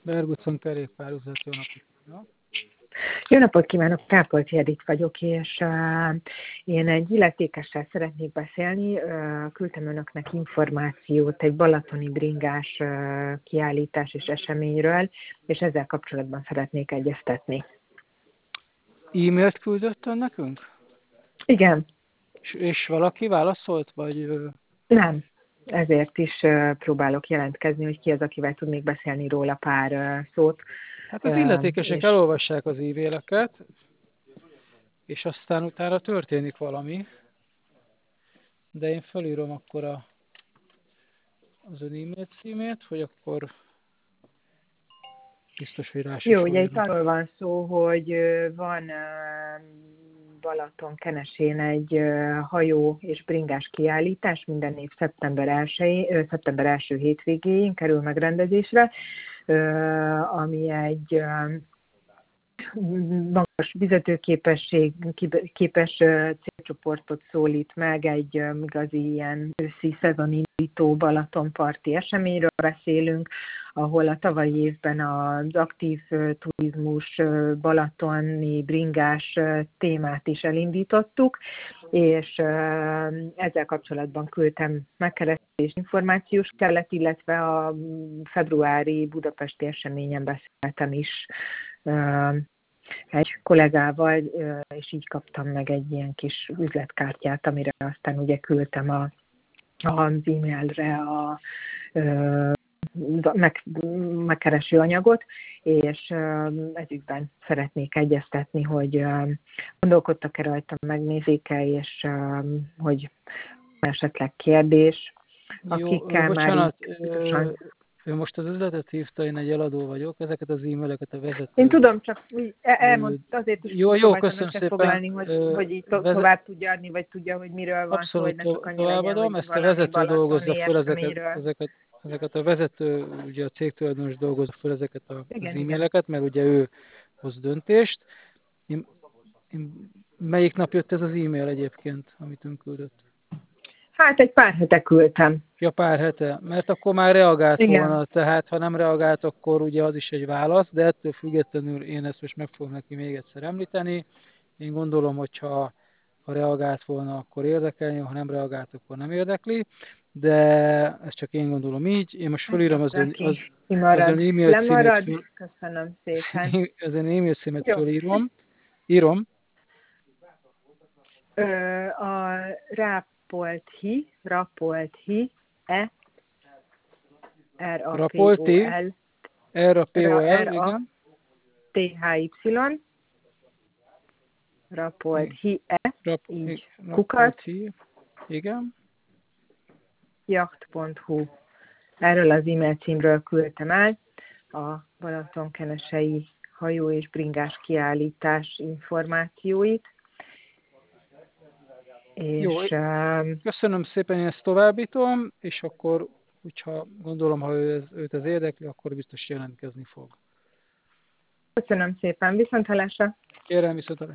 Bergucon kerékpározat, jó napot kívánok! Jó napot kívánok, Kápolcsi Edit vagyok, és én egy illetékessel szeretnék beszélni. Küldtem önöknek információt egy balatoni bringás kiállítás és eseményről, és ezzel kapcsolatban szeretnék egyeztetni. E-mailt küldött ön nekünk? Igen. És valaki válaszolt, vagy... Nem. Ezért is próbálok jelentkezni, hogy ki az, akivel tudnék beszélni róla pár szót. Hát az illetékesek elolvassák az e-maileket, és aztán utána történik valami. De én felírom akkor az ön e-mail címét, hogy akkor biztos, hogy rá se Jó, ugye itt sólyom. arról van szó, hogy van Balatonkenesén egy hajó és bringás kiállítás, minden év szeptember első hétvégéjén kerül megrendezésre, ami egy magas vezetőképes célcsoportot szólít meg, egy igazi ilyen őszi szezonindító balatonparti eseményről beszélünk, ahol a tavalyi évben az aktív turizmus balatoni bringás témát is elindítottuk, és ezzel kapcsolatban küldtem megkeresés információs kellett, illetve a februári budapesti eseményen beszéltem is egy kollégával, és így kaptam meg egy ilyen kis üzletkártyát, amire aztán ugye küldtem az e-mailre a megkereső anyagot, és ezügyben szeretnék egyeztetni, hogy gondolkodtak-e rajta, megnézik-e, és hogy esetleg kérdés, akikkel bocsánat, már ő most az üzletet hívta, én egy eladó vagyok, ezeket az e-maileket a vezető... Én tudom, csak azért is jó, köszönöm összefoglalni, hogy így tovább tudja adni, vagy tudja, hogy miről van szó, hogy ne csak annyi legyen, hogy ezt a valami vezető dolgozza balatoni föl eseményről. ezeket a vezető, ugye a cégtulajdonos dolgozza föl ezeket az Igen. e-maileket, mert ugye ő hoz döntést. Melyik nap jött ez az e-mail egyébként, amit ön küldött? Hát egy pár hete küldtem. Ja, pár hete, mert akkor már reagált Igen. volna, tehát ha nem reagált, akkor ugye az is egy válasz, de ettől függetlenül én ezt most meg fogom neki még egyszer említeni. Én gondolom, hogyha reagált volna, akkor érdekelni, ha nem reagált, akkor nem érdekli, de ezt csak én gondolom így. Én most felírom az ön e-mail címét. Köszönöm szépen. Az ön e-mail címet felírom. Írom. A Rapolti, R-A-P-O-L, igen. T-H-Y, Rapolti, így, kukac, igen. jacht.hu. Erről az e-mail címről küldtem el a Balatonkenesei hajó és bringás kiállítás információit. Jó, köszönöm szépen, én ezt továbbítom, és akkor, hogyha gondolom, ha őt ez érdekli, akkor biztos jelentkezni fog. Köszönöm szépen, viszonthallásra! Kérem, viszonthallásra!